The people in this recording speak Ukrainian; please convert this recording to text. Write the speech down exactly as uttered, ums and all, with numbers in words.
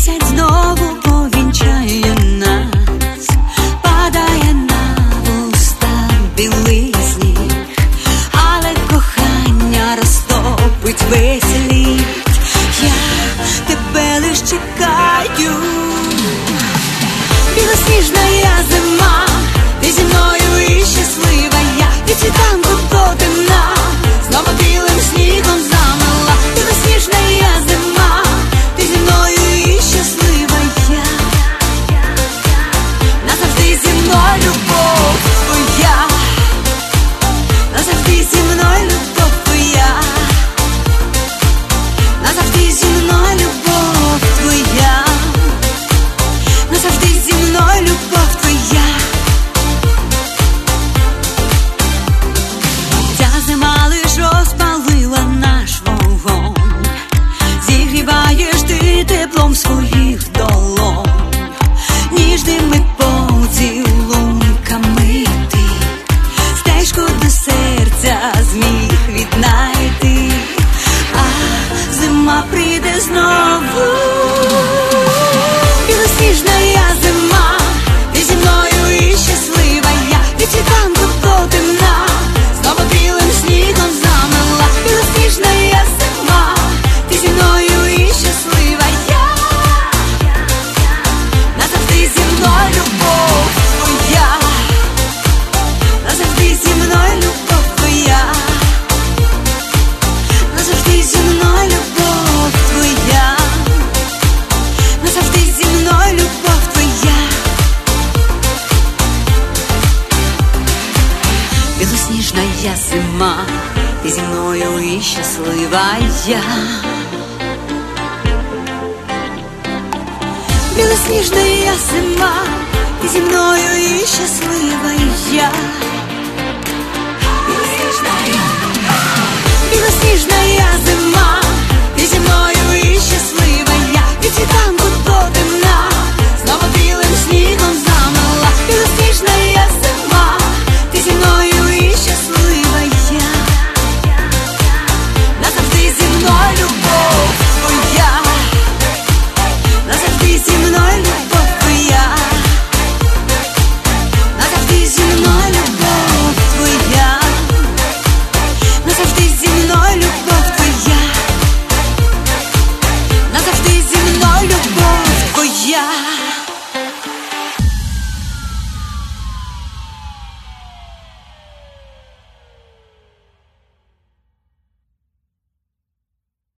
Місяць знову повінчає нас, падає на вуста білий сніг, але кохання розтопить весь лід. Я тебе лиш чекаю. Білосніжна я зима, ти зі мною і щаслива я. Від світанку до темна, знову білим снігом замила. Білосніжна я зима, ти зі мною і щаслива я. Назавжди зі мною любов твоя, назавжди зі мною любов твоя, назавжди зі мною любов твоя, назавжди зі мною любов твоя. Ця зима лиш розпалила наш вогонь, зігріваєш ти теплом своїх долонь, ніжними поцілунками ти стежку до серця зміг віднайти. А зима прийде знову. Білосніжна я зима, ти зі мною і щаслива я. Від світанку до темна, знову білим снігом замила. Білосніжна я зима, ти зі мною і щаслива я. Назавжди зі мною любов твоя, назавжди зі мною любов твоя, назавжди зі мною любов твоя, назавжди зі мною любов твоя. Білосніжна я зима, ти зі мною і щаслива я. Білосніжна я зима, ти зі мною і щаслива я. Білосніжна я, білосніжна я зима.